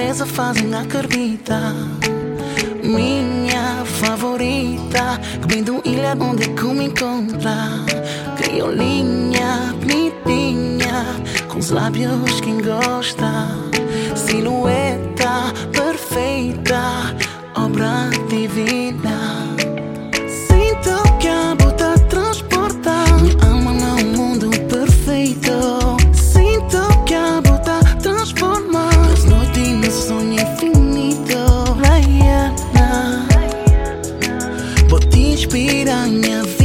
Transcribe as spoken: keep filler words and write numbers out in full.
beleza fazem acreditar. Minha favorita, que vem do ilha onde é que me encontra. Criolinha, bonitinha, com os lábios quem gosta. Silhueta perfeita, obra divina. Sinto que a bota transporta minha alma num mundo perfeito. Sinto que a bota transforma as noites num sonho infinito. Rayana, vou te inspirar minha vida.